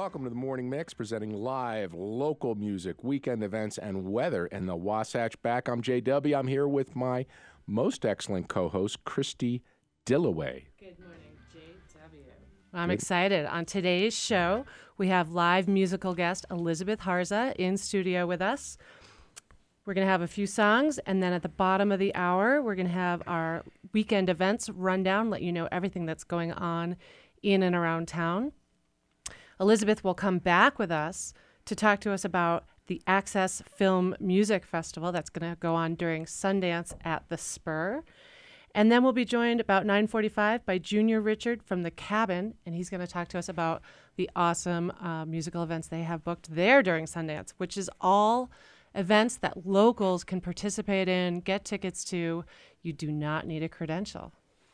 welcome to the Morning Mix, presenting live local music, weekend events, and weather in the Wasatch. Back, I'm JW. I'm here with my most excellent co-host, Christy Dillaway. Good morning, JW. I'm excited. On today's show, we have live musical guest Elizabeth Harza in studio with us. We're going to have a few songs, and then at the bottom of the hour, we're going to have our weekend events rundown, let you know everything that's going on in and around town. Elizabeth will come back with us to talk to us about the Access Film Music Festival that's going to go on during Sundance at the Spur. And then we'll be joined about 9:45 by Junior Richard from The Cabin, and he's going to talk to us about the awesome musical events they have booked there during Sundance, which is all events that locals can participate in, get tickets to. You do not need a credential.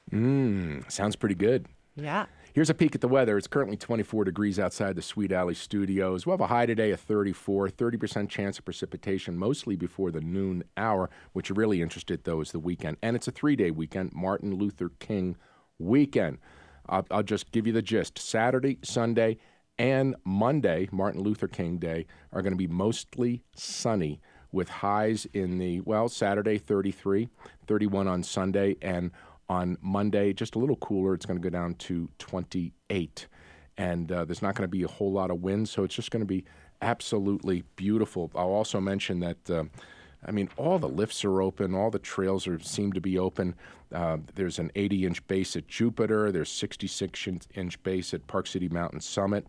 Sounds pretty good. Yeah. Here's a peek at the weather. It's currently 24 degrees outside the Sweet Alley Studios. We'll have a high today of 34, 30% chance of precipitation, mostly before the noon hour. What you're really interested, though, is the weekend. And it's a 3-day weekend, Martin Luther King weekend. I'll just give you the gist. Saturday, Sunday, and Monday, Martin Luther King Day, are going to be mostly sunny with highs in the, Saturday 33, 31 on Sunday, and on Monday, just a little cooler. It's going to go down to 28. And there's not going to be a whole lot of wind, so it's just going to be absolutely beautiful. I'll also mention that, all the lifts are open. All the trails seem to be open. There's an 80-inch base at Jupiter. There's 66-inch base at Park City Mountain Summit.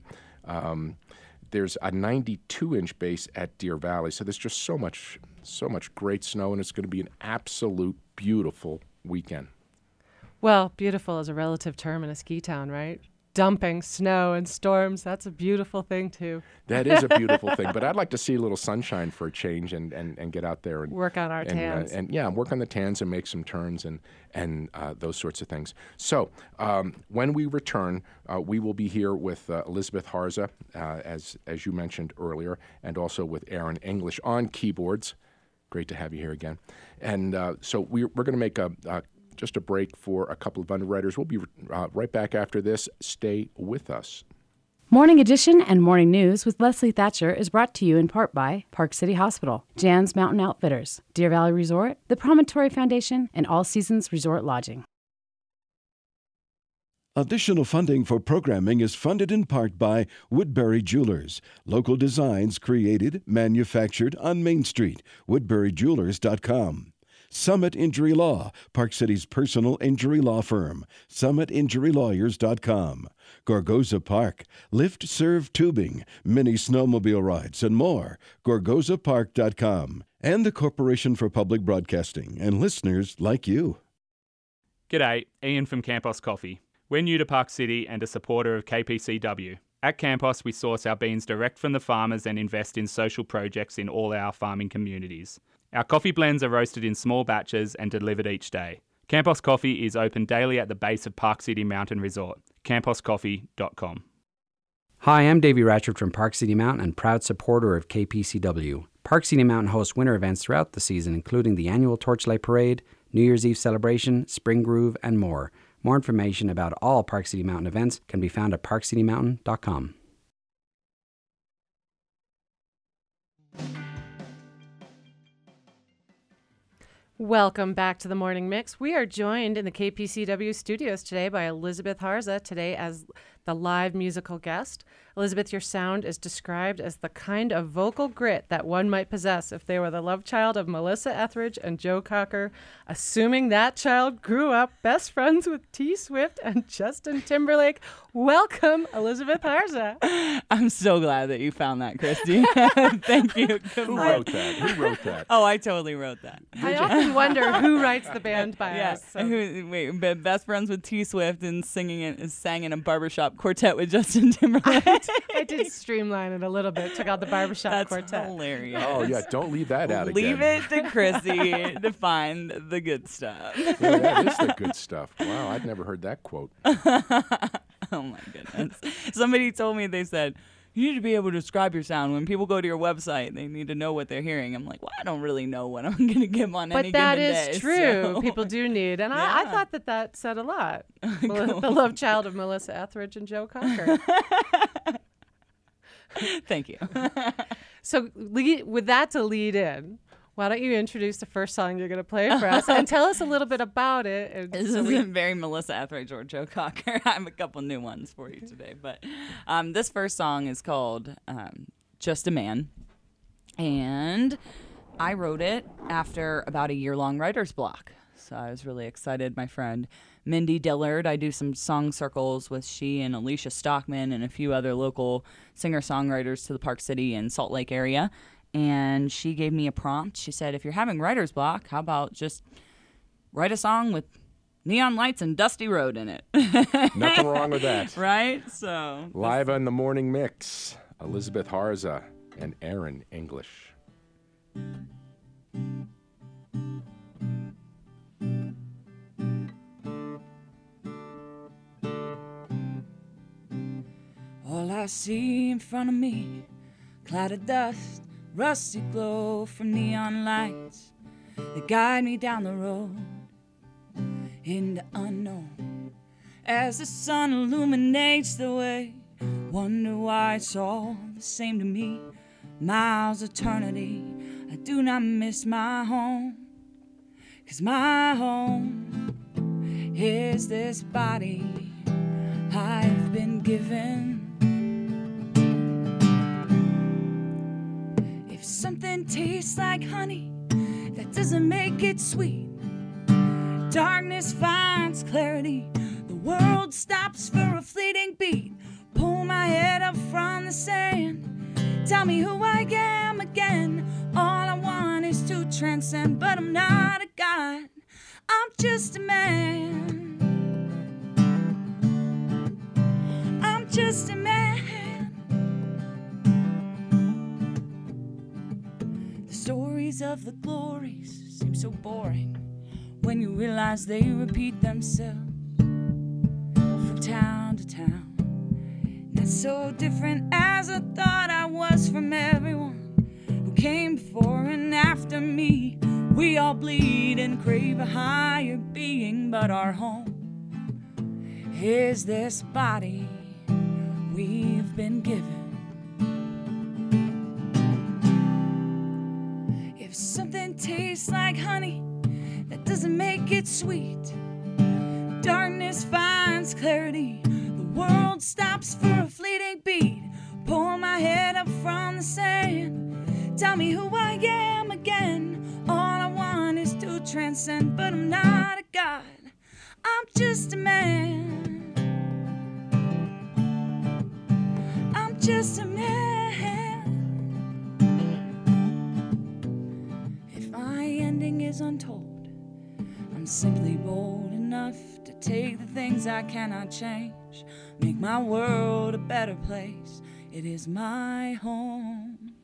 There's a 92-inch base at Deer Valley. So there's just so much great snow, and it's going to be an absolute beautiful weekend. Well, beautiful is a relative term in a ski town, right? Dumping snow and storms, that's a beautiful thing, too. That is a beautiful thing, but I'd like to see a little sunshine for a change and get out there. And work on our tans. Work on the tans and make some turns and those sorts of things. So when we return, we will be here with Elizabeth Harza, as you mentioned earlier, and also with Aaron English on keyboards. Great to have you here again. And so we're going to make just a break for a couple of underwriters. We'll be right back after this. Stay with us. Morning Edition and Morning News with Leslie Thatcher is brought to you in part by Park City Hospital, Jan's Mountain Outfitters, Deer Valley Resort, the Promontory Foundation, and All Seasons Resort Lodging. Additional funding for programming is funded in part by Woodbury Jewelers. Local designs created, manufactured on Main Street. WoodburyJewelers.com. Summit Injury Law, Park City's personal injury law firm. SummitInjuryLawyers.com. Gorgoza Park, lift serve tubing, mini snowmobile rides, and more. GorgozaPark.com. And the Corporation for Public Broadcasting and listeners like you. G'day, Ian from Campos Coffee. We're new to Park City and a supporter of KPCW. At Campos, we source our beans direct from the farmers and invest in social projects in all our farming communities. Our coffee blends are roasted in small batches and delivered each day. Campos Coffee is open daily at the base of Park City Mountain Resort. CamposCoffee.com. Hi, I'm Davey Ratchford from Park City Mountain and proud supporter of KPCW. Park City Mountain hosts winter events throughout the season, including the annual Torchlight Parade, New Year's Eve celebration, Spring Groove, and more. More information about all Park City Mountain events can be found at ParkCityMountain.com. Welcome back to the Morning Mix. We are joined in the KPCW studios today by Elizabeth Harza, today as the live musical guest. Elizabeth, your sound is described as the kind of vocal grit that one might possess if they were the love child of Melissa Etheridge and Joe Cocker, assuming that child grew up best friends with T Swift and Justin Timberlake. Welcome, Elizabeth Harza. I'm so glad that you found that, Christy. Thank you. Who wrote that? Oh, I totally wrote that. I often wonder who writes the band by us. So. Best friends with T Swift and sang in a barbershop quartet with Justin Timberlake. I did streamline it a little bit. Took out the barbershop quartet. That's hilarious. Oh, yeah. Don't leave that out again. Leave it to Chrissy to find the good stuff. Yeah, that is the good stuff. Wow, I'd never heard that quote. Oh, my goodness. Somebody told me, they said, you need to be able to describe your sound. When people go to your website, they need to know what they're hearing. I'm like, well, I don't really know what I'm going to give on any given day. But that is true. So. People do need. And yeah. I thought that said a lot. Cool. The love child of Melissa Etheridge and Joe Cocker. Thank you. So with that to lead in, why don't you introduce the first song you're going to play for us and tell us a little bit about it? This is very Melissa Etheridge, Joe Cocker. I have a couple new ones for you today. But this first song is called Just a Man. And I wrote it after about a year-long writer's block. So I was really excited. My friend Mindy Dillard, I do some song circles with she and Alicia Stockman and a few other local singer-songwriters to the Park City and Salt Lake area. And she gave me a prompt. She said, if you're having writer's block, how about just write a song with neon lights and Dusty Road in it? Nothing wrong with that. Right? So Live on the morning mix, Elizabeth Harza and Aaron English. all I see in front of me, cloud of dust, rusty glow from neon lights that guide me down the road in the unknown. As the sun illuminates the way, wonder why it's all the same to me. Miles eternity, I do not miss my home, 'cause my home is this body I've been given. If something tastes like honey, that doesn't make it sweet. Darkness finds clarity, the world stops for a fleeting beat. Pull my head up from the sand, tell me who I am again. All I want is to transcend, but I'm not a god, I'm just a man. I'm just a man. The stories of the glories seem so boring when you realize they repeat themselves from town to town. Not so different as I thought I was from everyone who came before and after me. We all bleed and crave a higher being, but our home is this body we've been given. If something tastes like honey, that doesn't make it sweet. Darkness finds clarity, the world stops for a fleeting beat. Pull my head up from the sand, tell me who I am again. All I want is to transcend, but I'm not a god, I'm just a man. I'm just a man. If my ending is untold, I'm simply bold enough to take the things I cannot change, make my world a better place. It is my home.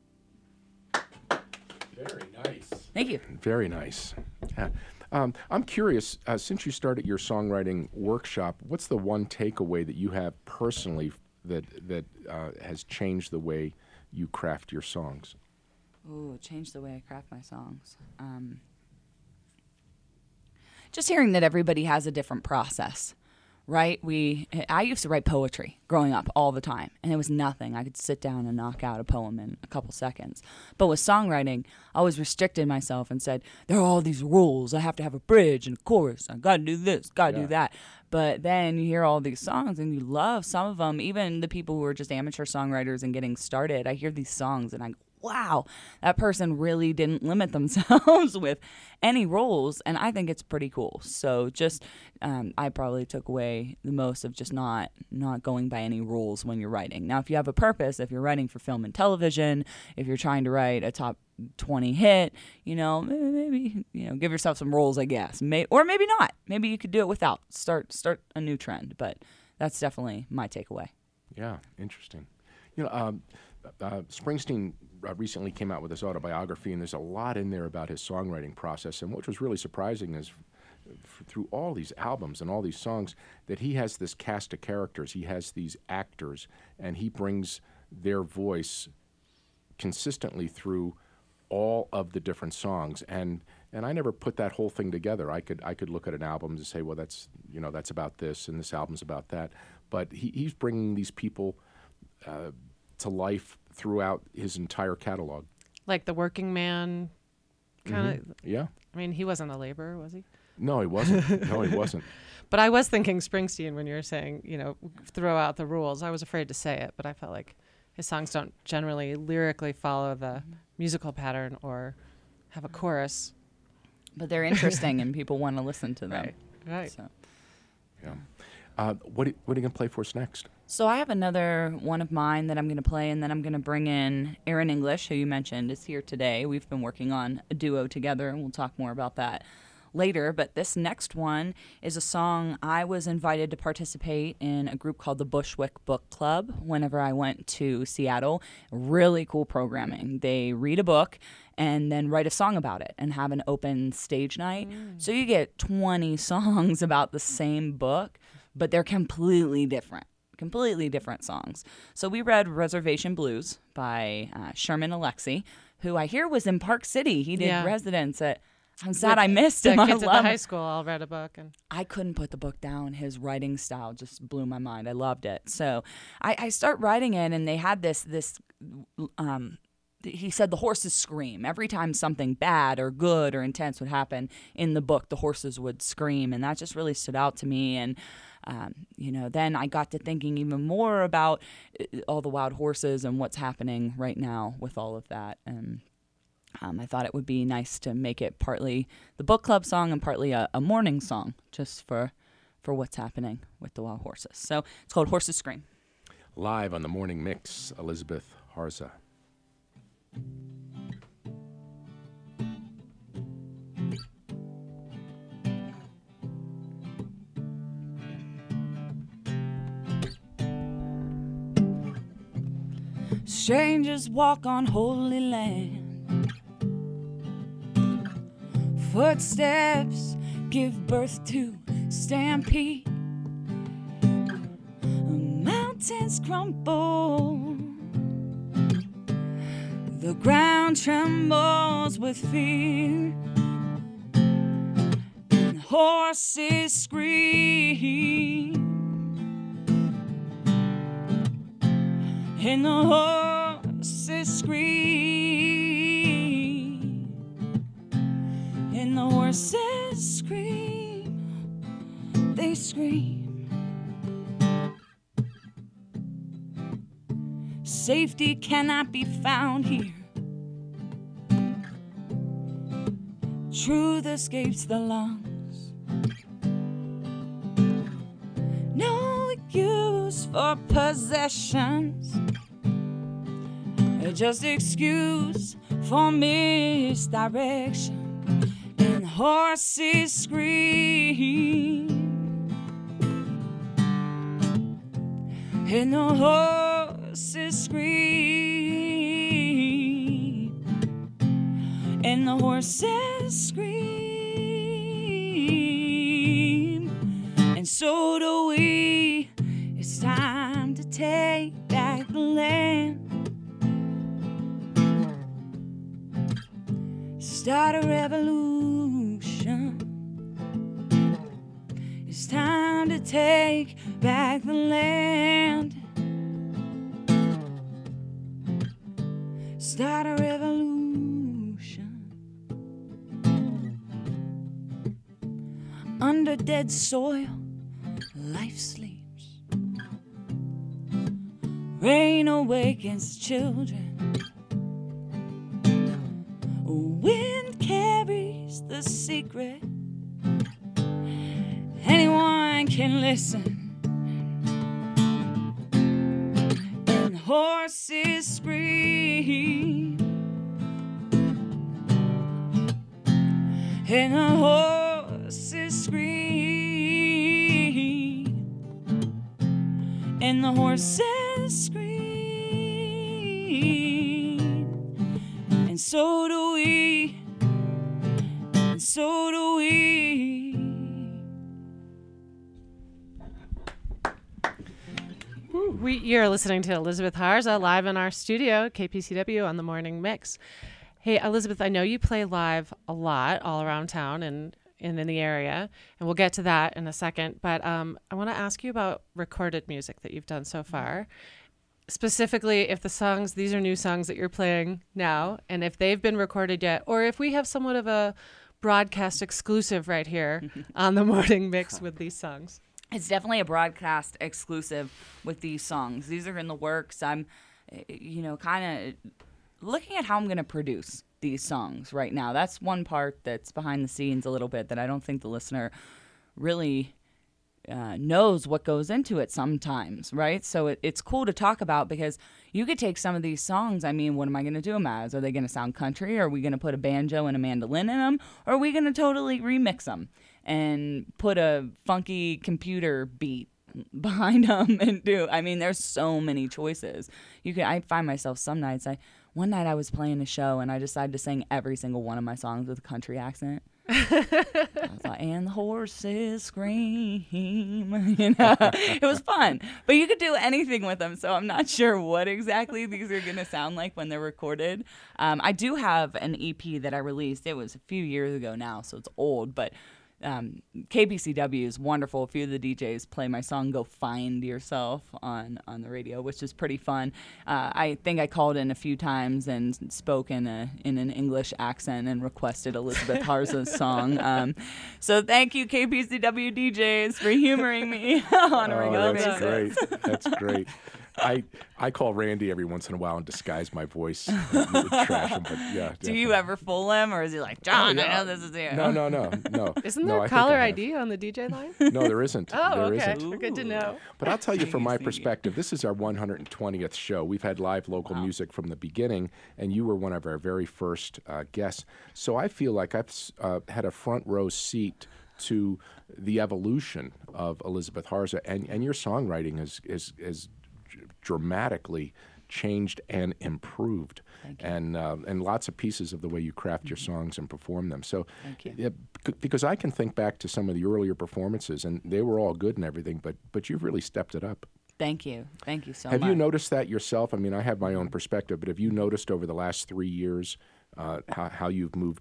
Very nice. Thank you. Very nice. Yeah. I'm curious, since you started your songwriting workshop, what's the one takeaway that you have personally that has changed the way you craft your songs? Ooh, change the way I craft my songs. Just hearing that everybody has a different process, right? I used to write poetry growing up all the time, and it was nothing. I could sit down and knock out a poem in a couple seconds. But with songwriting, I always restricted myself and said, there are all these rules. I have to have a bridge and a chorus. I got to do this, got to do that. But then you hear all these songs, and you love some of them. Even the people who are just amateur songwriters and getting started, I hear these songs, and I go, wow, that person really didn't limit themselves with any rules, and I think it's pretty cool. So just, I probably took away the most of just not going by any rules when you're writing. Now, if you have a purpose, if you're writing for film and television, if you're trying to write a top 20 hit, maybe give yourself some rules, I guess, or maybe not. Maybe you could do it without. Start a new trend, but that's definitely my takeaway. Yeah, interesting. Springsteen recently came out with his autobiography, and there's a lot in there about his songwriting process. And what was really surprising is through all these albums and all these songs that he has this cast of characters. He has these actors, and he brings their voice consistently through all of the different songs. And I never put that whole thing together. I could look at an album and say, well, that's about this, and this album's about that. But he's bringing these people to life throughout his entire catalog. Like the working man kind of. Yeah. I mean, he wasn't a laborer, was he? No, he wasn't. No, he wasn't. But I was thinking Springsteen when you were saying, throw out the rules. I was afraid to say it, but I felt like his songs don't generally lyrically follow the musical pattern or have a chorus. But they're interesting and people want to listen to them. Right. So. Yeah. What are you going to play for us next? So I have another one of mine that I'm going to play, and then I'm going to bring in Aaron English, who you mentioned is here today. We've been working on a duo together, and we'll talk more about that later. But this next one is a song I was invited to participate in a group called the Bushwick Book Club whenever I went to Seattle. Really cool programming. They read a book and then write a song about it and have an open stage night. So you get 20 songs about the same book, but they're completely different songs. So we read Reservation Blues by Sherman Alexie, who I hear was in Park City. He did residence at... I'm sad I missed him. The kids at the high school all read a book. And I couldn't put the book down. His writing style just blew my mind. I loved it. So I start writing it, and they had this he said the horses scream. Every time something bad or good or intense would happen in the book, the horses would scream, and that just really stood out to me. And then I got to thinking even more about all the wild horses and what's happening right now with all of that. And I thought it would be nice to make it partly the book club song and partly a morning song, just for what's happening with the wild horses. So it's called Horses Scream. Live on the Morning Mix, Elizabeth Harza. Strangers walk on holy land. Footsteps give birth to stampede. Mountains crumble. The ground trembles with fear. And horses scream. And the horses scream. And the horses scream. They scream. Safety cannot be found here. Truth escapes the lungs. No use for possessions. Just excuse for misdirection. And horses scream. And the horses scream. And the horses scream. And so do we. It's time to take back the land. Start a revolution. It's time to take back the land. Start a revolution. Under dead soil, life sleeps. Rain awakens children. Wind carries the secret. Anyone can listen. And horses scream. And the horses scream. And the horses scream. And so do we. And so do we. You're listening to Elizabeth Harza live in our studio, KPCW on the Morning Mix. Hey, Elizabeth, I know you play live a lot all around town and in the area, and we'll get to that in a second. But I want to ask you about recorded music that you've done so far. specifically if these are new songs that you're playing now, and if they've been recorded yet, or if we have somewhat of a broadcast exclusive right here on the morning mix with these songs. It's definitely a broadcast exclusive with these songs. These are in the works. I'm, kind of looking at how I'm going to produce these songs right now. That's one part that's behind the scenes a little bit that I don't think the listener really knows what goes into it sometimes, right? So it's cool to talk about because you could take some of these songs. I mean, what am I going to do them as? Are they going to sound country? Are we going to put a banjo and a mandolin in them? Or are we going to totally remix them and put a funky computer beat behind them and do? I mean, there's so many choices. I find myself some nights. One night I was playing a show and I decided to sing every single one of my songs with a country accent. I was like, and the horses scream. It was fun. But you could do anything with them, so I'm not sure what exactly these are going to sound like when they're recorded. I do have an EP that I released. It was a few years ago now, so it's old, but KPCW is wonderful. A few of the DJs play my song "Go Find Yourself" on the radio, which is pretty fun. I think I called in a few times and spoke in an English accent and requested Elizabeth Harza's song. So thank you, KPCW DJs, for humoring me on a regular basis. Great. That's great. I call Randy every once in a while and disguise my voice. Trash him, but yeah. Do you ever fool him, or is he like, John, I know this is you? No. Isn't there a caller ID on the DJ line? No, there isn't. Oh, there okay. isn't. Good to know. But I'll tell you from my perspective, this is our 120th show. We've had live local music from the beginning, and you were one of our very first guests. So I feel like I've had a front row seat to the evolution of Elizabeth Harza, and your songwriting is dramatically changed and improved, and lots of pieces of the way you craft your songs and perform them. So, because I can think back to some of the earlier performances, and they were all good and everything, but you've really stepped it up. Thank you so much. Have you noticed that yourself? I mean, I have my own perspective, but have you noticed over the last 3 years how you've moved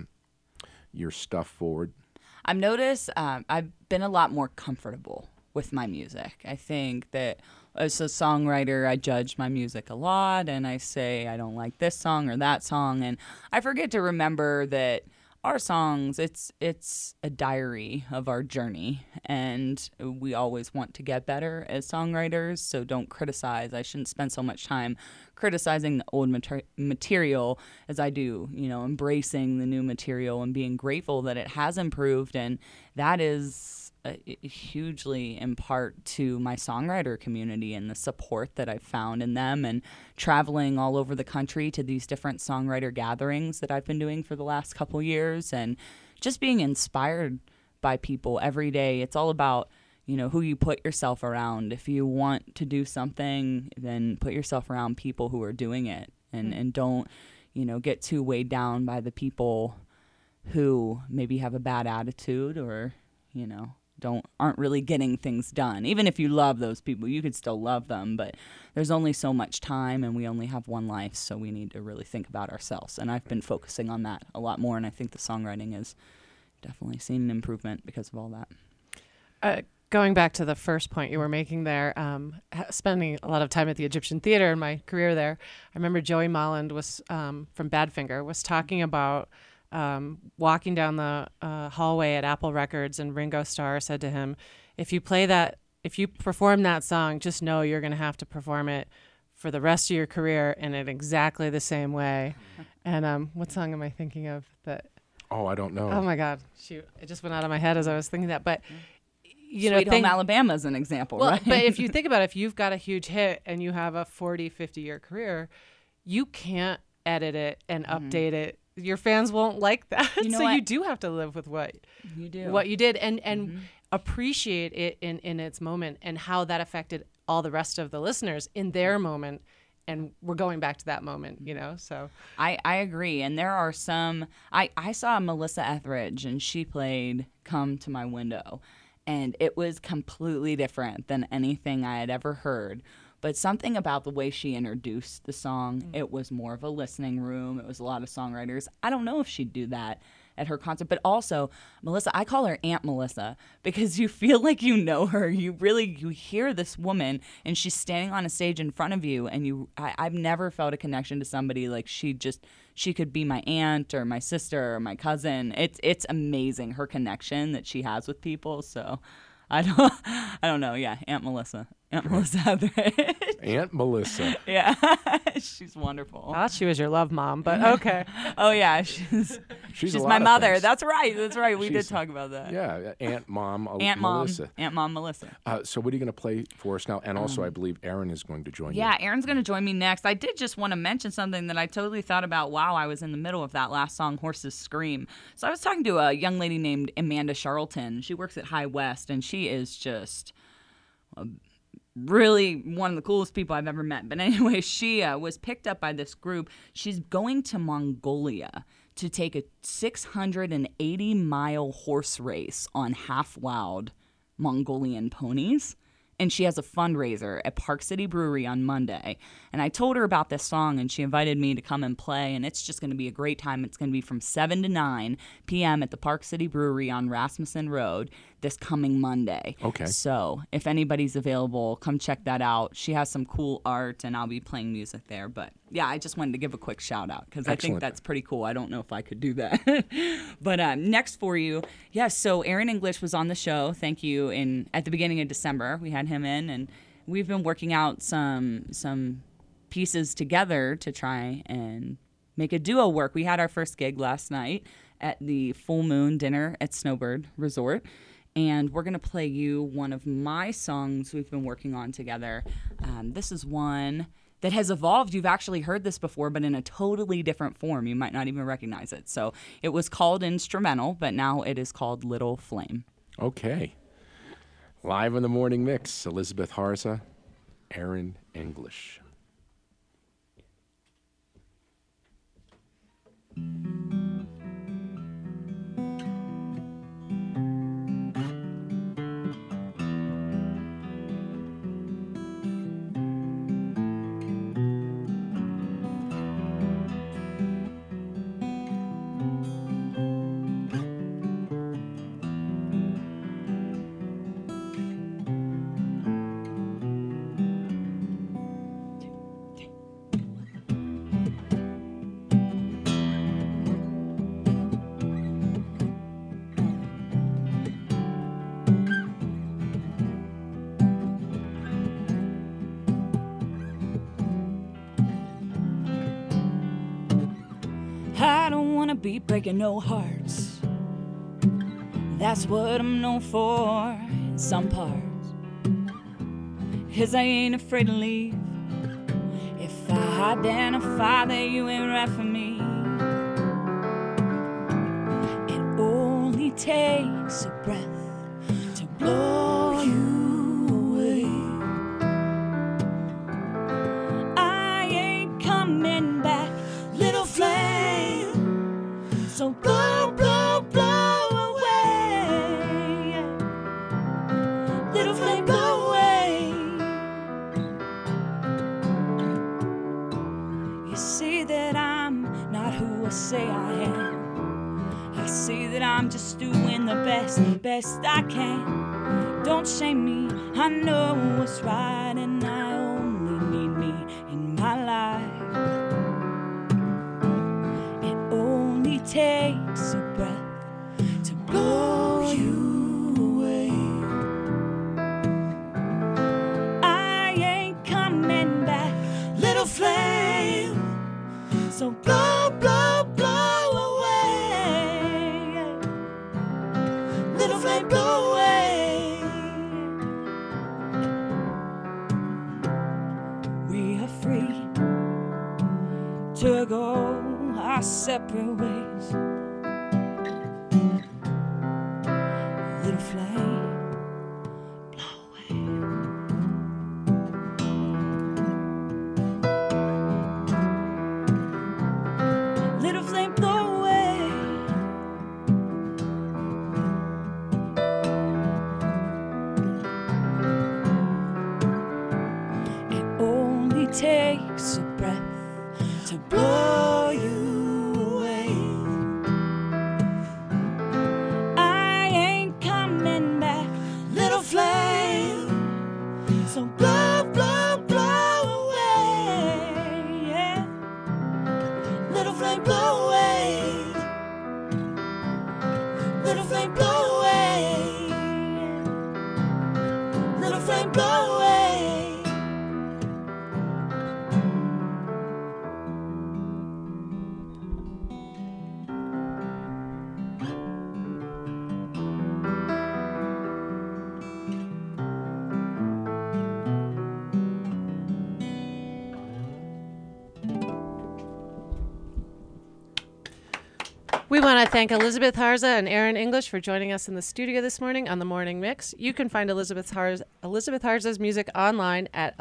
your stuff forward? I've noticed I've been a lot more comfortable with my music. I think that as a songwriter, I judge my music a lot, and I say I don't like this song or that song, and I forget to remember that our songs, it's a diary of our journey, and we always want to get better as songwriters, so don't criticize. I shouldn't spend so much time criticizing the old material as I do, embracing the new material and being grateful that it has improved, and that is hugely in part to my songwriter community and the support that I've found in them, and traveling all over the country to these different songwriter gatherings that I've been doing for the last couple years, and just being inspired by people every day. It's all about, who you put yourself around. If you want to do something, then put yourself around people who are doing it, and don't, get too weighed down by the people who maybe have a bad attitude or, aren't really getting things done. Even if you love those people, you could still love them, but there's only so much time and we only have one life, so we need to really think about ourselves. And I've been focusing on that a lot more, and I think the songwriting has definitely seen an improvement because of all that. Going back to the first point you were making there, spending a lot of time at the Egyptian Theater in my career there, I remember Joey Molland was from Badfinger was talking about walking down the hallway at Apple Records, and Ringo Starr said to him, if you perform that song, just know you're going to have to perform it for the rest of your career and in exactly the same way. And what song am I thinking of? Oh, I don't know. Oh my God, shoot! It just went out of my head as I was thinking that. But Sweet Home Alabama is an example, right? But if you think about it, if you've got a huge hit and you have a 40, 50-year career, you can't edit it and update it. Your fans won't like that. You do have to live with what you did, and appreciate it in its moment, and how that affected all the rest of the listeners in their moment. And we're going back to that moment, so. I agree. And there are some, I saw Melissa Etheridge, and she played Come to My Window, and it was completely different than anything I had ever heard. But something about the way she introduced the song, it was more of a listening room. It was a lot of songwriters. I don't know if she'd do that at her concert. But also, Melissa, I call her Aunt Melissa because you feel like you know her. You hear this woman and she's standing on a stage in front of you, and I've never felt a connection to somebody like she could be my aunt or my sister or my cousin. It's amazing, her connection that she has with people. So I don't know. Yeah, Aunt Melissa Etheridge. Aunt Melissa. Yeah, she's wonderful. I thought she was your love mom, but okay. Oh yeah, she's a lot my of mother. things. That's right. We did talk about that. Yeah, Aunt Mom Melissa. So what are you going to play for us now? And also, I believe Erin is going to join you. Yeah, Erin's going to join me next. I did just want to mention something that I totally thought about while I was in the middle of that last song, Horses Scream. So I was talking to a young lady named Amanda Charlton. She works at High West, and she is just really one of the coolest people I've ever met. But anyway, she was picked up by this group. She's going to Mongolia to take a 680-mile horse race on half-wild Mongolian ponies. And she has a fundraiser at Park City Brewery on Monday. And I told her about this song, and she invited me to come and play, and it's just going to be a great time. It's going to be from 7 to 9 p.m. at the Park City Brewery on Rasmussen Road this coming Monday. Okay. So if anybody's available, come check that out. She has some cool art, and I'll be playing music there. But, yeah, I just wanted to give a quick shout-out because I think that's pretty cool. I don't know if I could do that. But next for you, so Aaron English was on the show. Thank you. At the beginning of December, we had him in, and we've been working out some pieces together to try and make a duo work. We had our first gig last night at the Full Moon Dinner at Snowbird Resort, and we're going to play you one of my songs we've been working on together. This is one that has evolved. You've actually heard this before, but in a totally different form. You might not even recognize it. So it was called Instrumental, but now it is called Little Flame. Okay. Live in the morning mix, Elizabeth Harza, Aaron English. Be breaking no hearts. That's what I'm known for in some parts. 'Cause I ain't afraid to leave if I identify that you ain't right for me. It only takes a breath to blow you away. I ain't coming back, little flame. So blow, blow, blow away. Little flame, blow away. You see that I'm not who I say I am. I see that I'm just doing the best I can. Don't shame me, I know what's right, and I only need me in my life. Takes a breath to blow you away. I ain't coming back, little flame. So blow, blow, blow away. Little flame, blow away. We are free to go our separate ways. Little flame, blow away. Little flame, blow away. It only takes a breath to blow you away. Little flame blow away. Little flame blow away. We want to thank Elizabeth Harza and Aaron English for joining us in the studio this morning on The Morning Mix. You can find Elizabeth Harza's music online at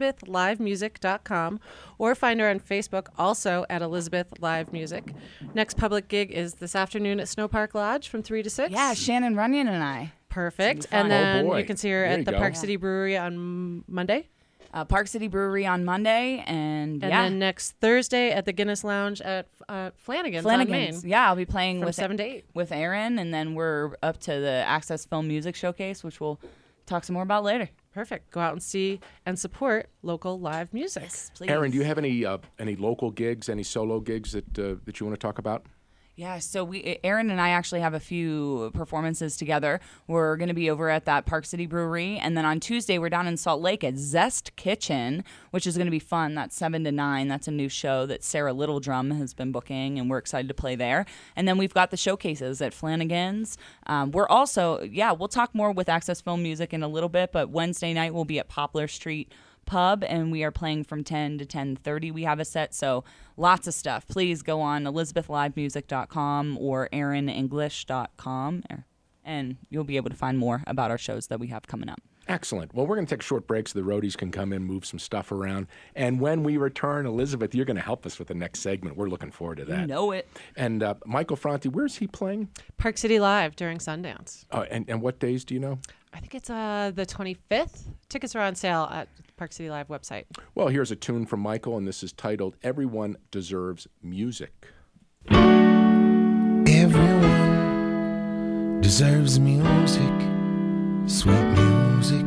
elizabethlivemusic.com or find her on Facebook also at Elizabeth Live Music. Next public gig is this afternoon at Snow Park Lodge from 3 to 6. Yeah, Shannon Runyon and I. Perfect. And then you can see her There at you the go. Park City Brewery on Monday. Park City Brewery on Monday, and then next Thursday at the Guinness Lounge at Flanagan's on Main. Yeah, I'll be playing From with 7 to 8. with Aaron, and then we're up to the Access Film Music Showcase, which we'll talk some more about later. Perfect. Go out and see and support local live music. Yes, please. Aaron, do you have any local gigs, any solo gigs that you want to talk about? Yeah, so Aaron and I actually have a few performances together. We're going to be over at that Park City Brewery, and then on Tuesday we're down in Salt Lake at Zest Kitchen, which is going to be fun. That's 7 to 9. That's a new show that Sarah Littledrum has been booking, and we're excited to play there. And then we've got the showcases at Flanagan's. We're also, we'll talk more with Access Film Music in a little bit, but Wednesday night we'll be at Poplar Street Pub, and we are playing from 10 to 10:30. We have a set, so lots of stuff. Please go on elizabethlivemusic.com or aaronenglish.com, and you'll be able to find more about our shows that we have coming up. Excellent. Well, we're going to take a short break so the roadies can come in, move some stuff around. And when we return, Elizabeth, you're going to help us with the next segment. We're looking forward to that. You know it. And Michael Franti, where's he playing? Park City Live during Sundance. Oh, and what days do you know? I think it's the 25th. Tickets are on sale at Park City Live website. Well, here's a tune from Michael, and this is titled Everyone Deserves Music. Everyone deserves music, sweet music.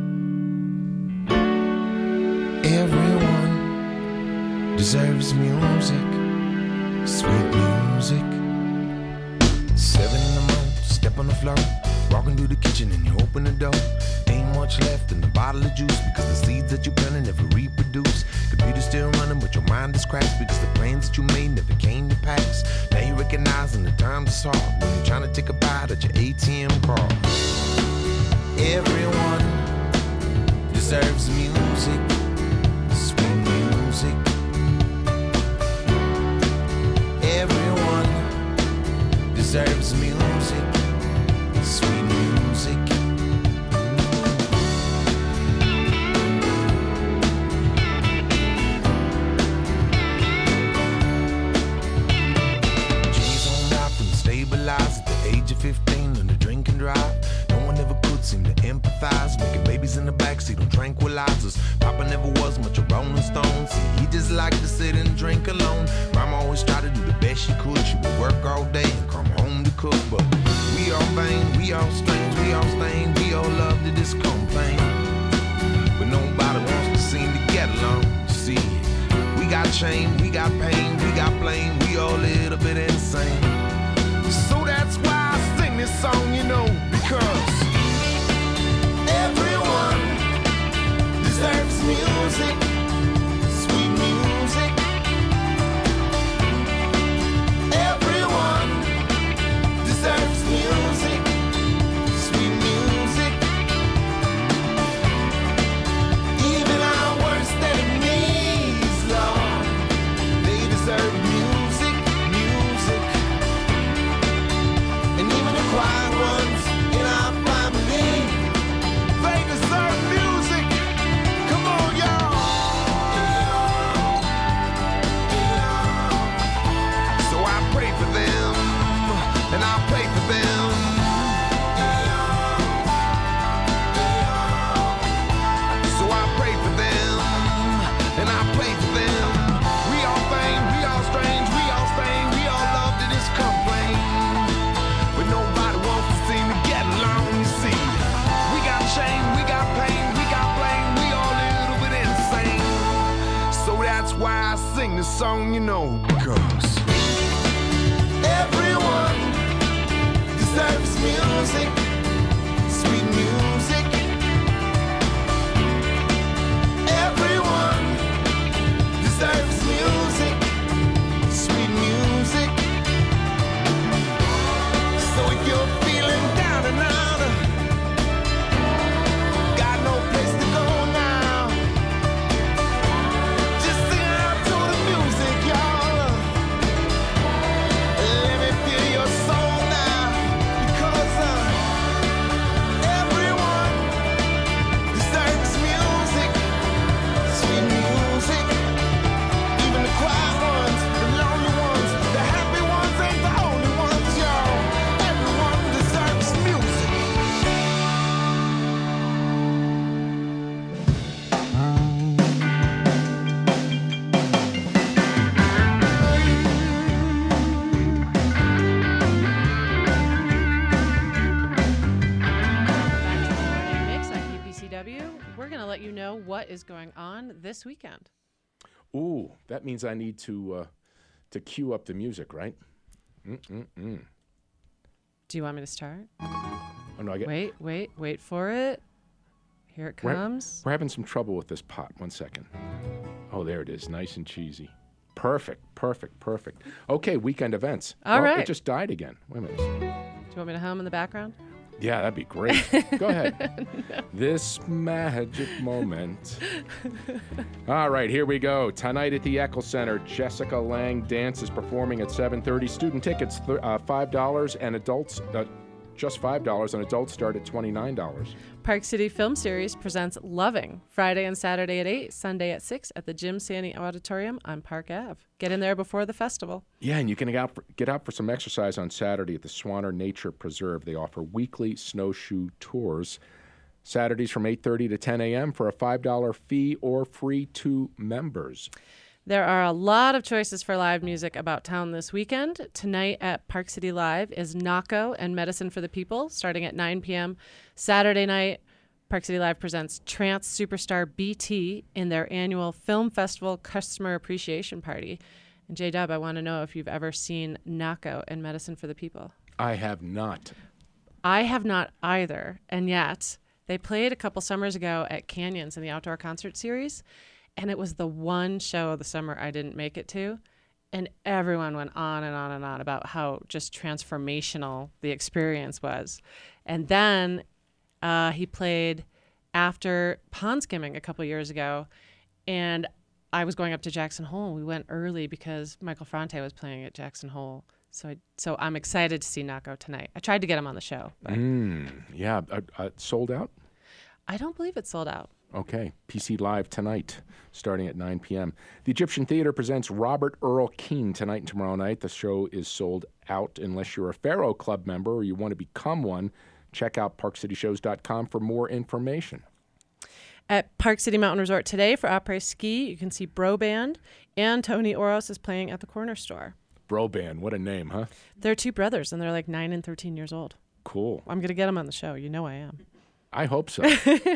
Everyone deserves music, sweet music. 7 in the morning, step on the floor, walking through the kitchen and you open the door. Ain't much left in the bottle of juice because the seeds that you planted never reproduce. Computer's still running but your mind is cracked because the plans that you made never came to pass. Now you recognizing the times is hard when you're trying to take a bite at your ATM card. Everyone deserves music, sweet music. Everyone deserves music, sweet music. G's on out from stabilized at the age of 15 on the drink and drive. No one ever could seem to empathize, making babies in the backseat on tranquilizers. Papa never was much a Rolling Stone. See, he just liked to sit and drink alone. Mama always tried to do the best she could. She would work all day and come home to cook. But we all vain, we all strange, we all stained, we all love to just complain. But nobody wants to seem to get along. See, we got shame, we got pain, we got blame, we all a little bit insane. So that's why I sing this song, you know, because everyone deserves music, sweet music. Everyone deserves music, sweet music. Even our worst enemies, Lord, they deserve music, music. And even the quiet ones in our family, they deserve music. Come on, y'all. So I pray for them, and I pray for them. So I pray for them, and I pray for them. We all vain, we all strange, we all stained, we all love to just complain. But nobody wants to seem to get along, you see. We got shame, we got pain, we got blame, we all a little bit insane. So that's why I sing this song, you know, because everyone deserves what is going on this weekend. Ooh, that means I need to cue up the music, right? Do you want me to start? Oh, no, Wait for it. Here it comes. We're having some trouble with this pot. 1 second. Oh, there it is. Nice and cheesy. Perfect. Okay, weekend events. All right. It just died again. Wait a minute. Do you want me to hum in the background? Yeah, that'd be great. Go ahead. No. This magic moment. All right, here we go. Tonight at the Eccles Center, Jessica Lange Dance is performing at 7:30. Student tickets $5 and adults just $5, and adults start at $29. Park City Film Series presents Loving, Friday and Saturday at 8, Sunday at 6 at the Jim Sandy Auditorium on Park Ave. Get in there before the festival. Yeah, and you can get out for some exercise on Saturday at the Swanner Nature Preserve. They offer weekly snowshoe tours. Saturdays from 8:30 to 10 a.m. for a $5 fee or free to members. There are a lot of choices for live music about town this weekend. Tonight at Park City Live is Nako and Medicine for the People, starting at 9 p.m. Saturday night, Park City Live presents trance superstar BT in their annual Film Festival Customer Appreciation Party. And J-Dub, I want to know if you've ever seen Nako and Medicine for the People. I have not. I have not either, and yet they played a couple summers ago at Canyons in the Outdoor Concert Series. And it was the one show of the summer I didn't make it to. And everyone went on and on and on about how just transformational the experience was. And then he played after pond skimming a couple years ago. And I was going up to Jackson Hole. We went early because Michael Franti was playing at Jackson Hole. So I'm excited to see Nako tonight. I tried to get him on the show. Yeah, sold out? I don't believe it's sold out. Okay, PC Live tonight, starting at 9 p.m. The Egyptian Theater presents Robert Earl Keen tonight and tomorrow night. The show is sold out unless you're a Pharaoh Club member or you want to become one. Check out parkcityshows.com for more information. At Park City Mountain Resort today for après-ski, you can see Bro Band, and Tony Oros is playing at the Corner Store. Bro Band, what a name, huh? They're two brothers, and they're like 9 and 13 years old. Cool. I'm going to get them on the show. You know I am. I hope so.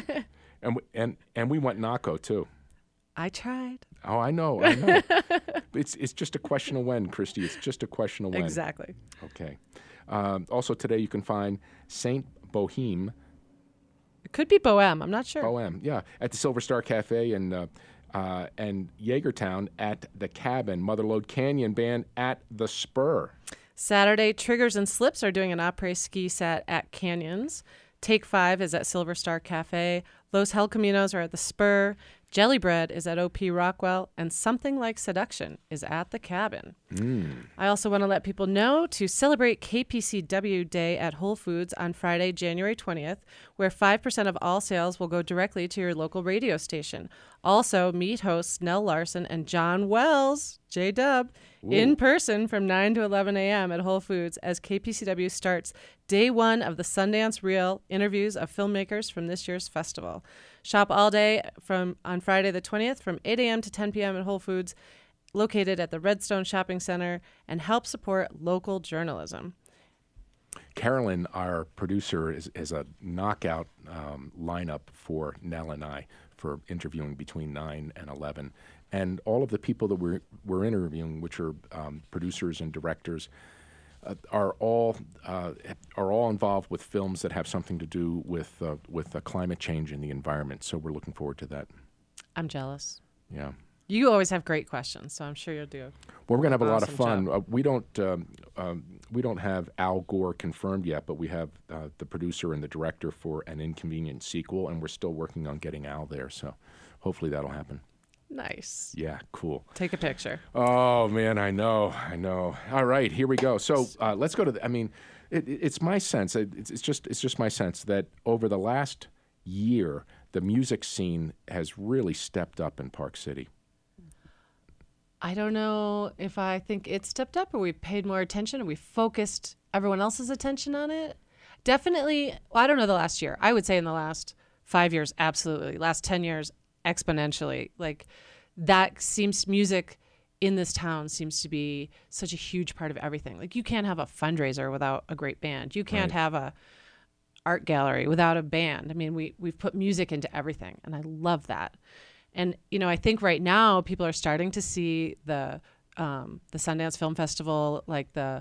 And we went Nako, too. I tried. Oh, I know. It's just a question of when, Christy. It's just a question of when. Exactly. Okay. Also today you can find Saint Boheme. It could be Bohème. I'm not sure. Bohème, yeah. At the Silver Star Cafe and Jaegertown at the Cabin. Motherlode Canyon Band at the Spur. Saturday, Triggers and Slips are doing an après-ski set at Canyons. Take 5 is at Silver Star Cafe. Los Hell Caminos are at the Spur. Jelly Bread is at OP Rockwell. And Something Like Seduction is at the Cabin. I also want to let people know to celebrate KPCW Day at Whole Foods on Friday, January 20th, where 5% of all sales will go directly to your local radio station. Also, meet hosts Nell Larson and John Wells, J-Dub, in person from 9 to 11 a.m. at Whole Foods as KPCW starts day 1 of the Sundance Reel interviews of filmmakers from this year's festival. Shop all day on Friday the 20th from 8 a.m. to 10 p.m. at Whole Foods, located at the Redstone Shopping Center, and help support local journalism. Carolyn, our producer, is a knockout lineup for Nell and I for interviewing between 9 and 11. And all of the people that we're interviewing, which are producers and directors, are all involved with films that have something to do with climate change and the environment. So we're looking forward to that. I'm jealous. Yeah. You always have great questions, so I'm sure you'll do. Well, we're going to have a lot of awesome fun. We don't have Al Gore confirmed yet, but we have the producer and the director for An Inconvenient Sequel, and we're still working on getting Al there. So hopefully that'll happen. Nice. Yeah, cool. Take a picture. Oh, man, I know. All right, here we go. So let's go to it's my sense, it's just my sense that over the last year, the music scene has really stepped up in Park City. I don't know if I think it stepped up or we paid more attention or we focused everyone else's attention on it. Definitely, I don't know the last year. I would say in the last 5 years, absolutely. Last 10 years, exponentially. Like music in this town seems to be such a huge part of everything. Like you can't have a fundraiser without a great band. You can't have art gallery without a band. I mean, we've put music into everything, and I love that. And I think right now people are starting to see the Sundance Film Festival, like the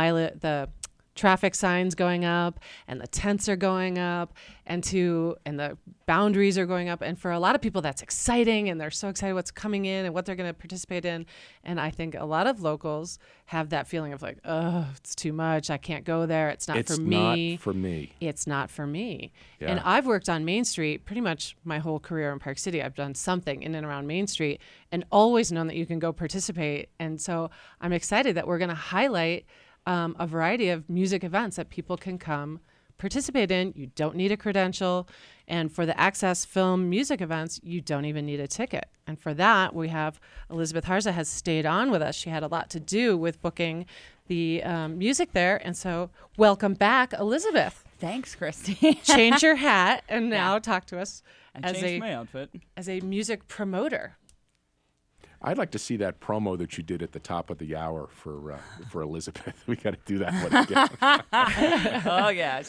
traffic signs going up, and the tents are going up, and the boundaries are going up. And for a lot of people, that's exciting, and they're so excited what's coming in and what they're going to participate in. And I think a lot of locals have that feeling of like, oh, it's too much. I can't go there. It's not for me. It's not for me. It's not for me. Yeah. And I've worked on Main Street pretty much my whole career in Park City. I've done something in and around Main Street and always known that you can go participate. And so I'm excited that we're going to highlight a variety of music events that people can come participate in. You don't need a credential. And for the Access Film music events, you don't even need a ticket. And for that, we have Elizabeth Harza has stayed on with us. She had a lot to do with booking the music there. And so welcome back, Elizabeth. Thanks, Christy. Change your hat and now talk to us my outfit. As a music promoter. I'd like to see that promo that you did at the top of the hour for Elizabeth. We got to do that one again. Oh yes,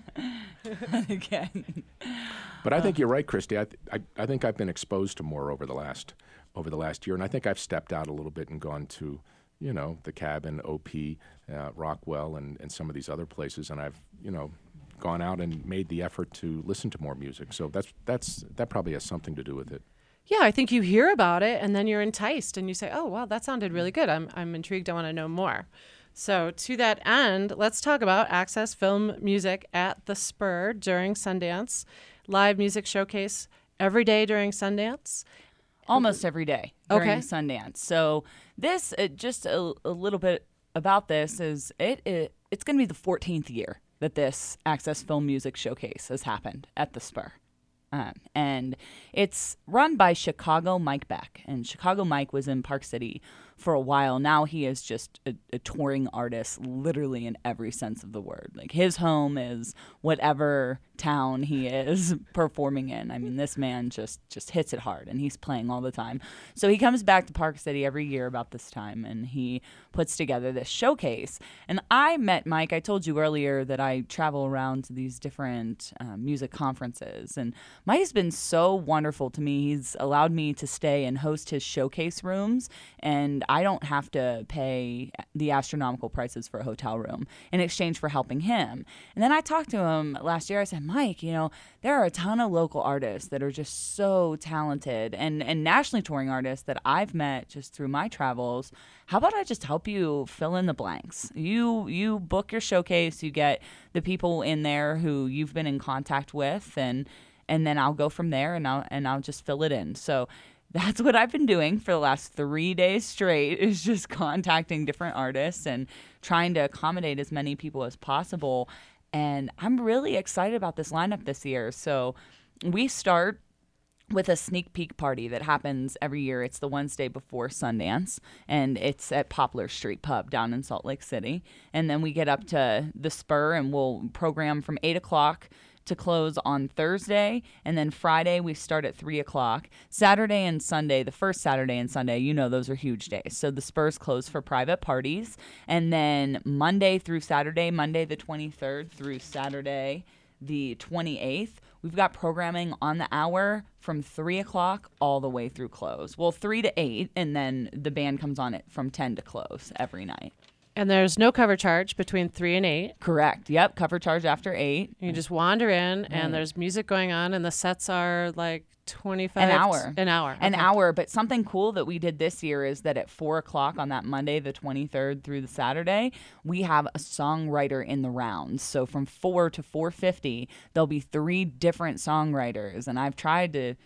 again. But I think you're right, Christy. I think I've been exposed to more over the last year, and I think I've stepped out a little bit and gone to, the Cabin, OP, Rockwell, and some of these other places, and I've gone out and made the effort to listen to more music. So that probably has something to do with it. Yeah, I think you hear about it and then you're enticed and you say, oh, wow, that sounded really good. I'm intrigued. I want to know more. So to that end, let's talk about Access Film Music at the Spur during Sundance. Live music showcase every day during Sundance. Almost every day during Sundance. So this, just a little bit about this, is it's going to be the 14th year that this Access Film Music Showcase has happened at the Spur. And it's run by Chicago Mike Beck. And Chicago Mike was in Park City for a while. Now he is just a touring artist, literally in every sense of the word. Like, his home is whatever town he is performing in. I mean, this man just hits it hard, and he's playing all the time. So he comes back to Park City every year about this time, and he puts together this showcase. And I met Mike. I told you earlier that I travel around to these different music conferences, and Mike's been so wonderful to me. He's allowed me to stay and host his showcase rooms, and I don't have to pay the astronomical prices for a hotel room in exchange for helping him. And then I talked to him last year. I said, Mike, there are a ton of local artists that are just so talented and nationally touring artists that I've met just through my travels. How about I just help you fill in the blanks? You book your showcase, you get the people in there who you've been in contact with, and then I'll go from there and I'll just fill it in. So that's what I've been doing for the last 3 days straight, is just contacting different artists and trying to accommodate as many people as possible. And I'm really excited about this lineup this year. So we start with a sneak peek party that happens every year. It's the Wednesday before Sundance, and it's at Poplar Street Pub down in Salt Lake City. And then we get up to the Spur, and we'll program from 8 o'clock to close on Thursday, and then Friday we start at 3 o'clock. Saturday and Sunday, the first Saturday and Sunday, those are huge days. So the Spurs close for private parties, and then Monday through Saturday, Monday the 23rd through Saturday the 28th, we've got programming on the hour from 3 o'clock all the way through close. Well, 3 to 8, and then the band comes on it from 10 to close every night. And there's no cover charge between 3 and 8. Correct. Yep. Cover charge after 8. You just wander in, and there's music going on, and the sets are like 25 an hour. Okay. An hour. But something cool that we did this year is that at 4 o'clock on that Monday, the 23rd through the Saturday, we have a songwriter in the rounds. So from 4 to 4:50, there'll be 3 different songwriters, and I've tried to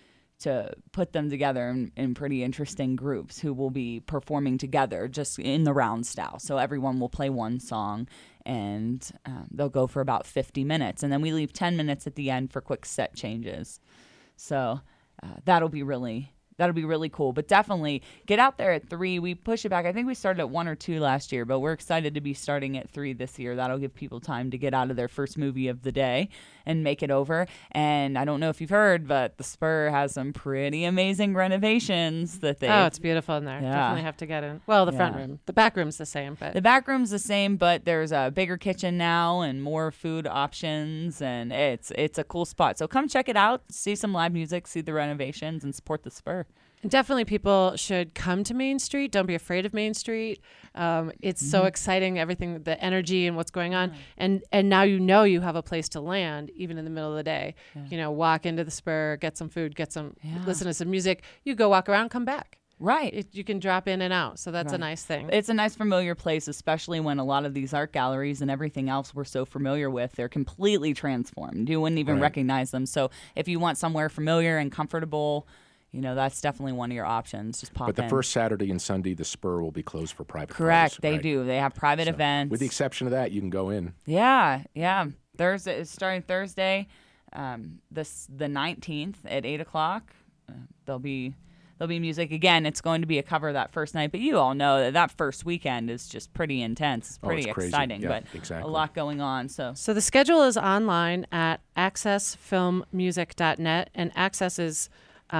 put them together in pretty interesting groups who will be performing together just in the round style. So everyone will play one song, and they'll go for about 50 minutes. And then we leave 10 minutes at the end for quick set changes. So that'll be really that'll be really cool. But definitely get out there at 3. We push it back. I think we started at 1 or 2 last year, but we're excited to be starting at 3 this year. That'll give people time to get out of their first movie of the day and make it over. And I don't know if you've heard, but the Spur has some pretty amazing renovations that they. Oh, it's beautiful in there. Yeah. Definitely have to get in. Well, the front room, the back room's the same, but the back room's the same, but there's a bigger kitchen now and more food options, and it's a cool spot. So come check it out, see some live music, see the renovations, and support the Spur. definitely people should come to Main Street. Don't be afraid of Main Street. It's so exciting, everything, the energy and what's going on. And now you have a place to land even in the middle of the day. You know, walk into the Spur, get some food, listen to some music. You go walk around, come back. Right. You can drop in and out. So that's a nice thing. It's a nice familiar place, especially when a lot of these art galleries and everything else we're so familiar with, they're completely transformed. You wouldn't even recognize them. So if you want somewhere familiar and comfortable, you know, that's definitely one of your options. Just pop in. But the first Saturday and Sunday, the Spur will be closed for private Correct. parties, They right? do. They have private events. With the exception of that, you can go in. Yeah. Thursday, starting Thursday, the 19th at 8 o'clock, there'll be music. Again, it's going to be a cover that first night, but you all know that first weekend is just pretty intense. It's pretty exciting, but a lot going on. So the schedule is online at accessfilmmusic.net, and Access is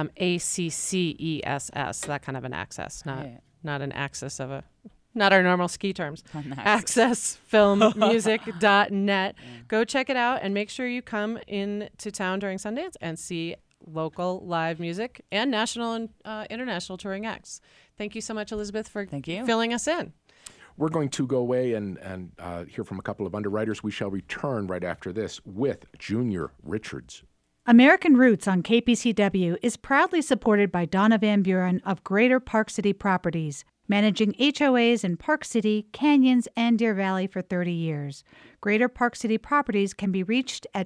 ACCESS, that kind of an access, not an axis of not our normal ski terms. Accessfilmmusic.net. Go check it out and make sure you come into town during Sundance and see local live music and national and international touring acts. Thank you so much, Elizabeth, for filling us in. We're going to go away and hear from a couple of underwriters. We shall return right after this with Junior Richards. American Roots on KPCW is proudly supported by Donna Van Buren of Greater Park City Properties, managing HOAs in Park City, Canyons, and Deer Valley for 30 years. Greater Park City Properties can be reached at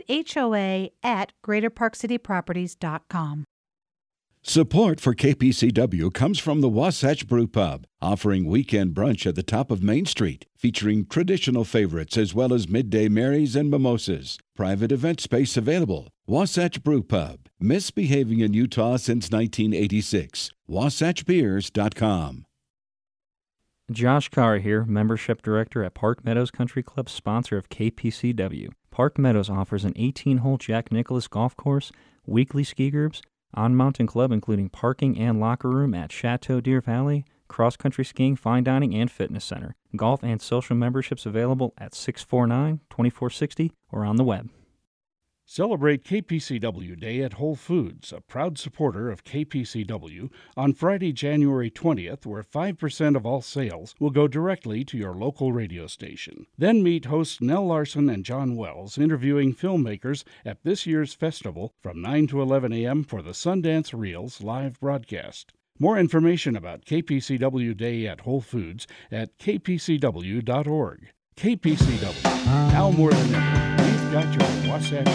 HOA@greaterparkcityproperties.com. Support for KPCW comes from the Wasatch Brew Pub, offering weekend brunch at the top of Main Street, featuring traditional favorites as well as midday Marys and mimosas. Private event space available. Wasatch Brew Pub, misbehaving in Utah since 1986. WasatchBeers.com. Josh Carr here, Membership Director at Park Meadows Country Club, sponsor of KPCW. Park Meadows offers an 18-hole Jack Nicklaus golf course, weekly ski groups, on-mountain club including parking and locker room at Chateau Deer Valley, cross-country skiing, fine dining, and fitness center. Golf and social memberships available at 649-2460 or on the web. Celebrate KPCW Day at Whole Foods, a proud supporter of KPCW, on Friday, January 20th, where 5% of all sales will go directly to your local radio station. Then meet hosts Nell Larson and John Wells interviewing filmmakers at this year's festival from 9 to 11 a.m. for the Sundance Reels live broadcast. More information about KPCW Day at Whole Foods at kpcw.org. KPCW, now more than ever, we've got your Wasatch.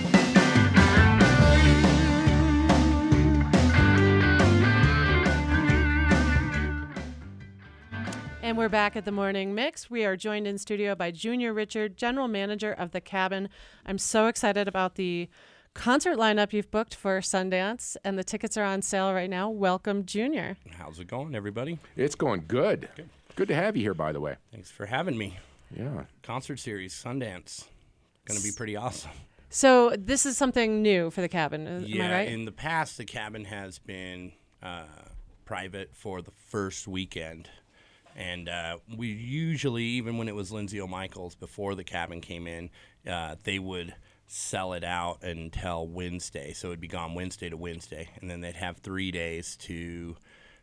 And we're back at the Morning Mix. We are joined in studio by Junior Richard, General Manager of The Cabin. I'm so excited about the concert lineup you've booked for Sundance, and the tickets are on sale right now. Welcome, Junior. How's it going, everybody? It's going good. Good to have you here, by the way. Thanks for having me. Yeah. Concert series, Sundance. Going to be pretty awesome. So this is something new for The Cabin, am I right? In the past, The Cabin has been private for the first weekend. And we usually, even when it was Lindsay O'Michaels, before The Cabin came in, they would sell it out until Wednesday. So it would be gone Wednesday to Wednesday. And then they'd have 3 days to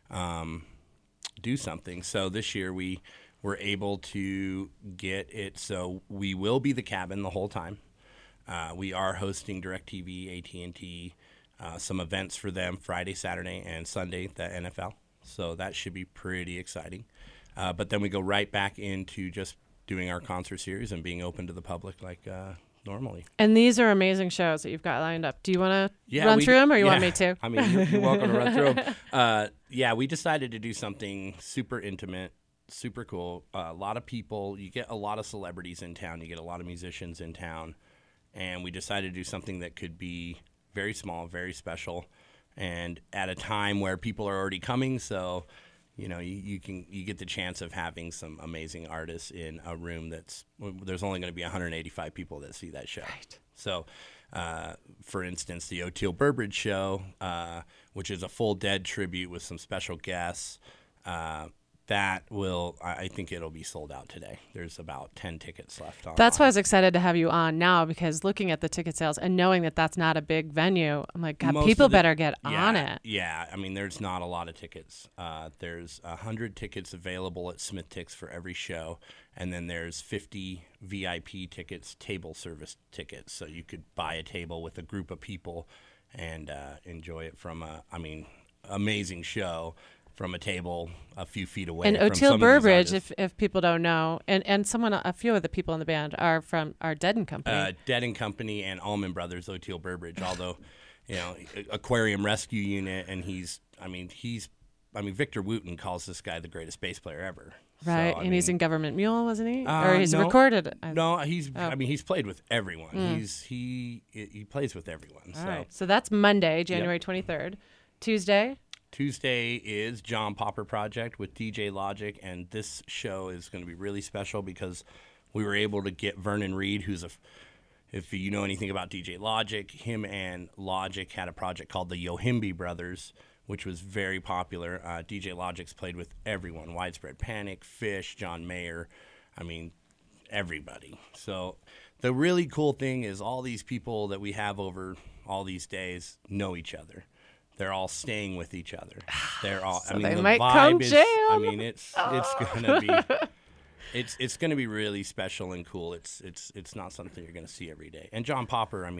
do something. So this year we were able to get it so we will be The Cabin the whole time. We are hosting DirecTV, AT&T, some events for them Friday, Saturday, and Sunday, the NFL. So that should be pretty exciting. But then we go right back into just doing our concert series and being open to the public like normally. And these are amazing shows that you've got lined up. Do you want to run through them, or you want me to? I mean, you're welcome to run through them. We decided to do something super intimate, super cool. A lot of people, you get a lot of celebrities in town. You get a lot of musicians in town. And we decided to do something that could be very small, very special, and at a time where people are already coming. So, you get the chance of having some amazing artists in a room there's only going to be 185 people that see that show. Right. So, for instance, the O'Teal Burbridge show, which is a full Dead tribute with some special guests, I think it'll be sold out today. There's about 10 tickets left on. That's why I was excited to have you on now, because looking at the ticket sales and knowing that that's not a big venue, I'm like, God, people better get on it. Yeah, I mean, there's not a lot of tickets. There's 100 tickets available at Smith Ticks for every show, and then there's 50 VIP tickets, table service tickets, so you could buy a table with a group of people and enjoy it from amazing show from a table a few feet away. And from O'Teal some of these Burbridge, artists. if people don't know, and a few of the people in the band are Dead and Company. Dead and Company and Allman Brothers, O'Teal Burbridge. Although, Aquarium Rescue Unit, and Victor Wooten calls this guy the greatest bass player ever. Right, So, and he's in Government Mule, wasn't he? Uh, Or he's no. recorded. No, he's played with everyone. Mm. He plays with everyone. All so. right. So that's Monday, January 23rd. Tuesday is John Popper Project with DJ Logic, and this show is going to be really special because we were able to get Vernon Reed, if you know anything about DJ Logic, him and Logic had a project called the Yohimbi Brothers, which was very popular. DJ Logic's played with everyone, Widespread Panic, Fish, John Mayer, everybody. So the really cool thing is all these people that we have over all these days know each other. They're all staying with each other. They're all. So the they might vibe come is. jam. It's gonna be. It's gonna be really special and cool. It's not something you're gonna see every day. And John Popper,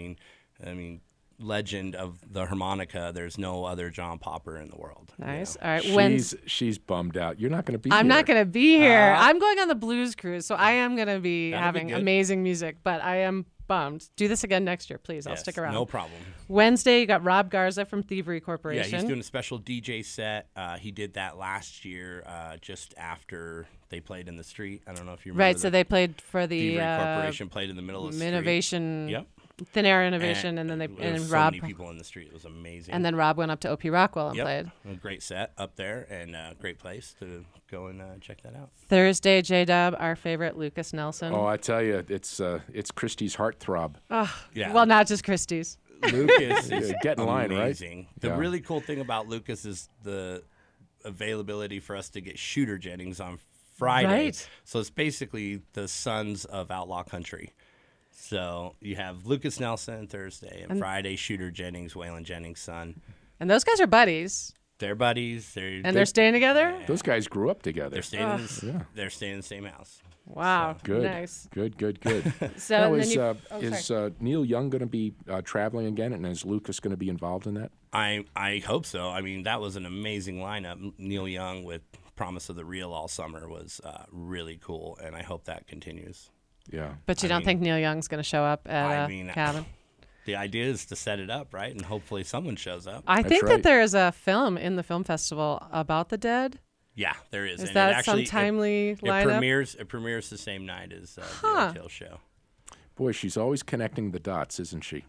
legend of the harmonica. There's no other John Popper in the world. Nice. All right. She's bummed out. You're not going to be here. I'm not going to be here. I'm going on the blues cruise, so I am going to be That'll having be good. amazing music, but I am bummed. Do this again next year, please. I'll Yes, stick around. no problem. Wednesday, you got Rob Garza from Thievery Yeah, Corporation. he's doing a special DJ set. He did that last year, just after they played in the street. I don't know if you remember. Right, so they played for the Thievery Corporation played in the middle of the street. Innovation. Yep. Thin Air Innovation, and then there was so Rob. many people in the street. It was amazing. And then Rob went up to O.P. Rockwell and Yep. played. A great set up there, and a great place to go and check that out. Thursday, J-Dub, our favorite, Lucas Nelson. Oh, I tell you, it's Christie's heartthrob. Oh, Yeah. Well, not just Christie's. Lucas is Get in line, right? amazing. The Yeah. really cool thing about Lucas is the availability for us to get Shooter Jennings on Friday. Right. So it's basically the Sons of Outlaw Country. So you have Lucas Nelson Thursday, and Friday Shooter Jennings, Waylon Jennings' son. And those guys are buddies. They're buddies. They're staying together? Those guys grew up together. They're staying. They're staying in the same house. Wow. Good. Nice. Good. So Now, then is Neil Young going to be traveling again, and is Lucas going to be involved in that? I hope so. I mean, that was an amazing lineup. Neil Young with Promise of the Real all summer was really cool, and I hope that continues. Yeah. But you don't think Neil Young's going to show up at cabin? The idea is to set it up, right? And hopefully someone shows up. I think that there is a film in the film festival about the dead. Yeah, there is. Is and that it actually, some timely lineup? It premieres the same night as the O'Teal show. Boy, she's always connecting the dots, isn't she?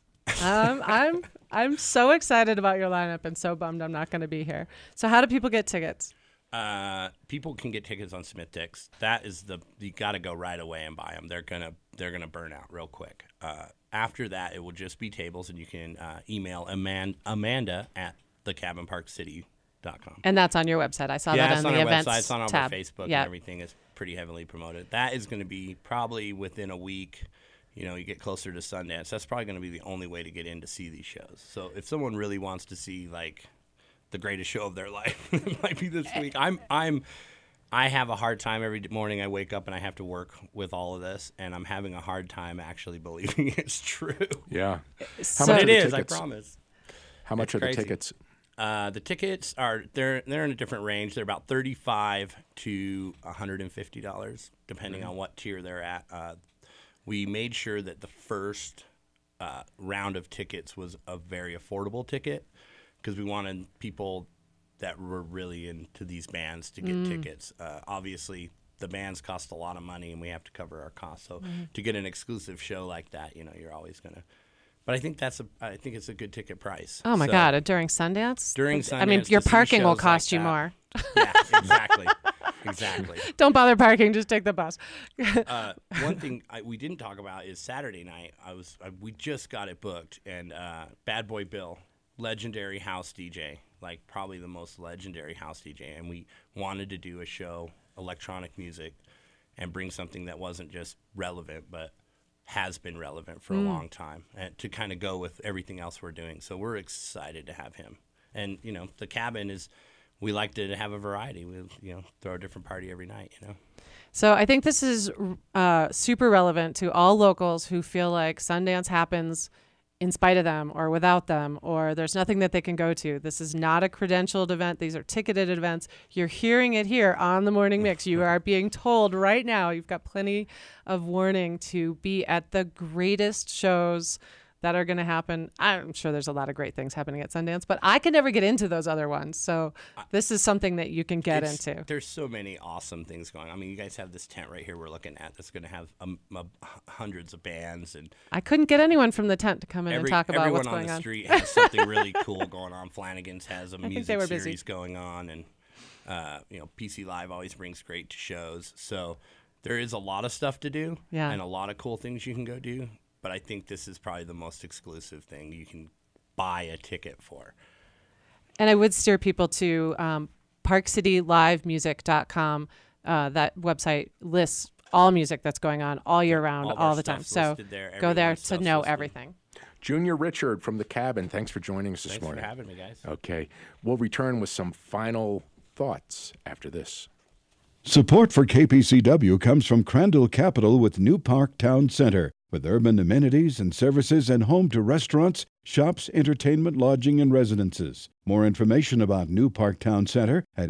I'm so excited about your lineup and so bummed I'm not going to be here. So how do people get tickets? People can get tickets on Smith Ticks. That is you got to go right away and buy them. They're gonna burn out real quick. After that, it will just be tables, and you can email Amanda at thecabinparkcity.com. And that's on your website. I saw that it's on the our events website. It's on our tab. Facebook, Yep. and everything is pretty heavily promoted. That is going to be probably within a week. You get closer to Sundance. That's probably going to be the only way to get in to see these shows. So if someone really wants to see the greatest show of their life, it might be this week. I have a hard time every morning. I wake up and I have to work with all of this, and I'm having a hard time actually believing it's true. Yeah. But it is, I promise. How much are the tickets? The tickets they're in a different range. They're about $35 to $150, depending on what tier they're at. We made sure that the first round of tickets was a very affordable ticket because we wanted people that were really into these bands to get tickets. Obviously, the bands cost a lot of money, and we have to cover our costs. So to get an exclusive show like that, you're always going to But I think it's a good ticket price. Oh my God! During Sundance? During Sundance, I mean, your parking will cost you more. Yeah, exactly. Exactly. Don't bother parking; just take the bus. One thing we didn't talk about is Saturday night. We just got it booked, and Bad Boy Bill, legendary house DJ, like probably the most legendary house DJ, and we wanted to do a show, electronic music, and bring something that wasn't just relevant, but has been relevant for a long time, and to kind of go with everything else we're doing. So we're excited to have him. And the cabin is. We like to have a variety. We, throw a different party every night, So I think this is super relevant to all locals who feel like Sundance happens in spite of them or without them, or there's nothing that they can go to. This is not a credentialed event. These are ticketed events. You're hearing it here on the Morning Mix. You are being told right now, you've got plenty of warning to be at the greatest shows that are going to happen. I'm sure there's a lot of great things happening at Sundance, but I can never get into those other ones. So this is something that you can get into. There's so many awesome things going on. I mean, you guys have this tent right here we're looking at that's going to have hundreds of bands. And I couldn't get anyone from the tent to come in and talk about what's going on. Everyone on the street has something really cool going on. Flanagan's has a music series going on, and PC Live always brings great shows. So there is a lot of stuff to do and a lot of cool things you can go do. But I think this is probably the most exclusive thing you can buy a ticket for. And I would steer people to parkcitylivemusic.com. That website lists all music that's going on all year round, all the time. So go there to know everything. Junior Richard from the cabin, thanks for joining us this morning. Thanks for having me, guys. Okay. We'll return with some final thoughts after this. Support for KPCW comes from Crandall Capital with New Park Town Center, with urban amenities and services and home to restaurants, shops, entertainment, lodging, and residences. More information about New Park Town Center at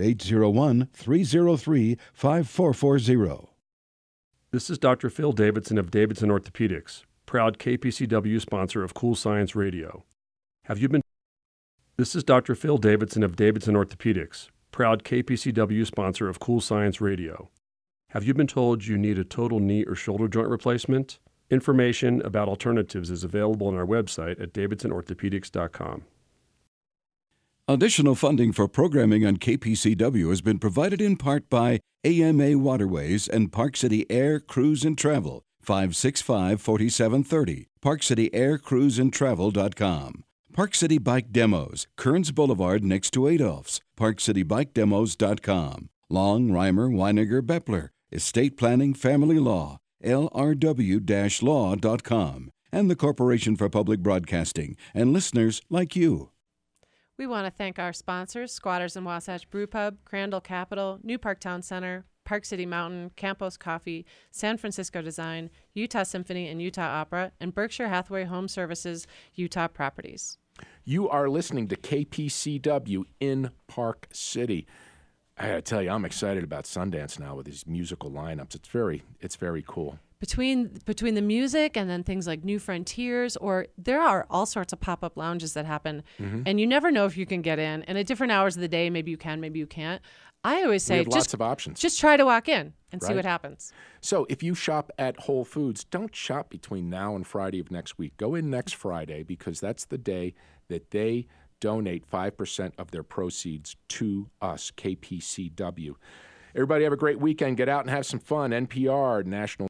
801-303-5440. This is Dr. Phil Davidson of Davidson Orthopedics, proud KPCW sponsor of Cool Science Radio. This is Dr. Phil Davidson of Davidson Orthopedics, proud KPCW sponsor of Cool Science Radio. Have you been told you need a total knee or shoulder joint replacement? Information about alternatives is available on our website at davidsonorthopedics.com. Additional funding for programming on KPCW has been provided in part by AMA Waterways and Park City Air, Cruise and Travel, 565-4730, parkcityaircruiseandtravel.com. Park City Bike Demos, Kearns Boulevard next to Adolph's, parkcitybike-demos.com. Long, Reimer, Weiniger, Bepler, Estate Planning, Family Law, lrw-law.com, and the Corporation for Public Broadcasting, and listeners like you. We want to thank our sponsors, Squatters and Wasatch Brew Pub, Crandall Capital, New Park Town Center, Park City Mountain, Campos Coffee, San Francisco Design, Utah Symphony and Utah Opera, and Berkshire Hathaway Home Services, Utah Properties. You are listening to KPCW in Park City. I gotta tell you, I'm excited about Sundance now with these musical lineups. It's very cool. Between the music and then things like New Frontiers, or there are all sorts of pop-up lounges that happen, and you never know if you can get in. And at different hours of the day, maybe you can, maybe you can't. I always say, we have lots of options. Just try to walk in and see what happens. So if you shop at Whole Foods, don't shop between now and Friday of next week. Go in next Friday, because that's the day that they donate 5% of their proceeds to us, KPCW. Everybody have a great weekend. Get out and have some fun. NPR, National